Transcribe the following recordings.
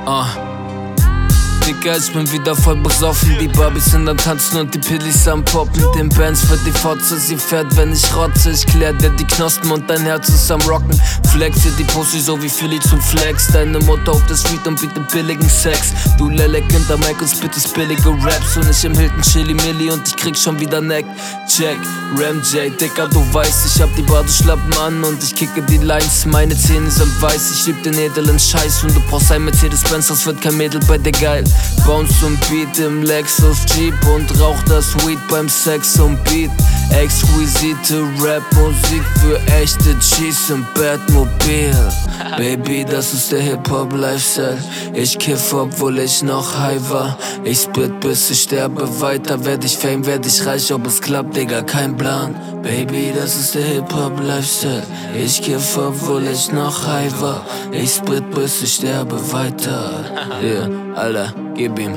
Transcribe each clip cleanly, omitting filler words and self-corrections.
Digga, ich bin wieder voll besoffen. Die Barbies sind am Tanzen und die Pillis am Poppen. Den Bands für die Fotze, sie fährt, wenn ich rotze. Ich klär dir die Knospen und dein Herz ist am Rocken. Flex dir die Pussy so wie Philly zum Flex. Deine Mutter auf der Street und bietet billigen Sex. Du Lelek hinter Mike und spittest billige Raps. Und ich im Hilton Chili Milli und ich krieg schon wieder Neck. Check, Ram J, Digga, du weißt, ich hab die Badeschlappen an und ich kicke die Lines. Meine Zähne sind weiß, ich lieb den edlen Scheiß. Und du brauchst ein Mercedes-Benz, das wird kein Mädel bei dir geil. Bounce und Beat im Lexus Jeep und rauch das Weed beim Sex und Beat. Exquisite Rap-Musik für echte G's im Batmobil. Baby, das ist der Hip-Hop-Lifestyle. Ich kiff, obwohl ich noch high war. Ich spit, bis ich sterbe weiter. Werd ich Fame, werd ich reich, ob es klappt, Digga, kein Plan. Baby, das ist der Hip-Hop-Lifestyle. Ich kiff, obwohl ich noch high war. Ich spit, bis ich sterbe weiter. Yeah, Alter, gib ihm.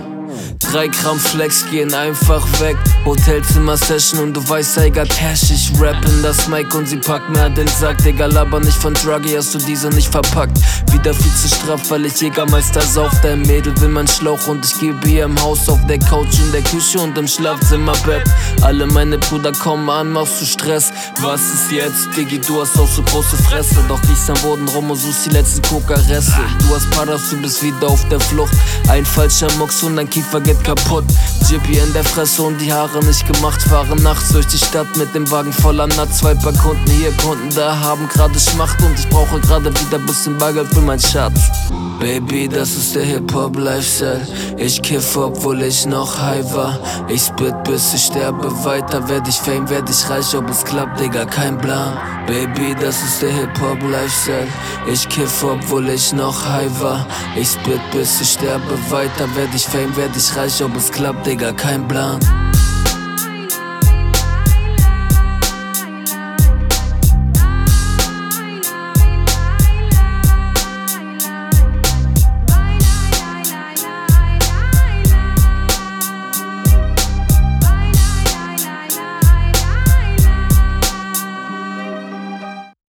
3 Gramm Flex gehen einfach weg. Hotelzimmer-Session und du weißt, I got Cash. Ich rap in das Mic und sie packt mir an den Sack. Digga, laber nicht von Druggy, hast du diese nicht verpackt. Wieder viel zu straff, weil ich Jägermeister sauf. Dein Mädel will mein Schlauch und ich gebe ihr im Haus, auf der Couch, in der Küche und im Schlafzimmerbett. Alle meine Brüder kommen an, machst du Stress. Was ist jetzt, Diggi, du hast auch so große Fresse. Doch riechst am Boden rum und suchst die letzten Coca-Reste. Du hast Paras, du bist wieder auf der Flucht. Ein falscher Mucks und dein Kiefer geht kaputt. Jippy in der Fresse und die Haare nicht gemacht. Fahren nachts durch die Stadt mit dem Wagen voller Nuts. 2 paar Kunden hier, Kunden da, haben gerade Schmacht. Und ich brauche gerade wieder bisschen Bargeld für mein Schatz. Baby, das ist der Hip-Hop-Lifestyle. Ich kiff, obwohl ich noch high war. Ich spit, bis ich sterbe weiter. Werd ich Fame, werd ich reich, ob es klappt, Digga, kein Plan. Baby, das ist der Hip-Hop-Lifestyle. Ich kiff, obwohl ich noch high war. Ich spit, bis ich sterbe weiter. Werd ich Fame, werd ich reich, ob es klappt, Digga, kein Plan.